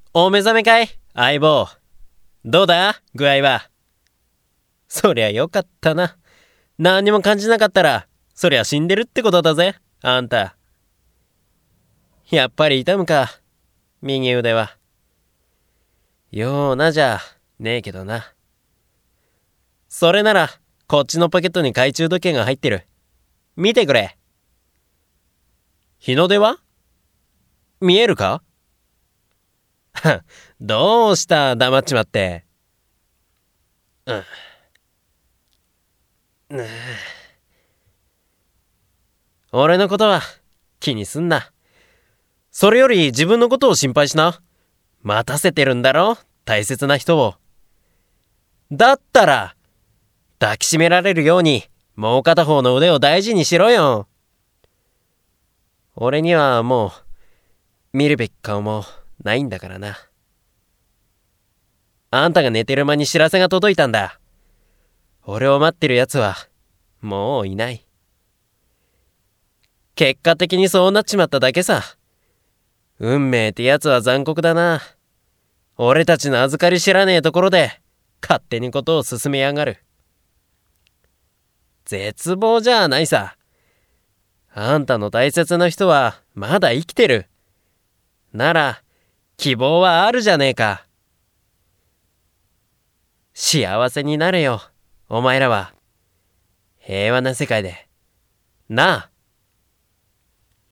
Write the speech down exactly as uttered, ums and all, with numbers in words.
お目覚めかい相棒。どうだ具合は。そりゃよかったな。何にも感じなかったら、そりゃ死んでるってことだぜ、あんた。やっぱり痛むか、右腕は。ようなじゃねえけどな。それなら、こっちのポケットに懐中時計が入ってる。見てくれ。日の出は見えるか？どうした黙っちまって。うん。俺のことは気にすんな。それより自分のことを心配しな。待たせてるんだろ、大切な人を。だったら抱きしめられるようにもう片方の腕を大事にしろよ。俺にはもう見るべき顔もないんだからな。あんたが寝てる間に知らせが届いたんだ。俺を待ってる奴はもういない。結果的にそうなっちまっただけさ。運命ってやつは残酷だな。俺たちの預かり知らねえところで勝手にことを進めやがる。絶望じゃないさ。あんたの大切な人はまだ生きてる。なら希望はあるじゃねえか。幸せになれよ、お前らは。平和な世界で。なあ。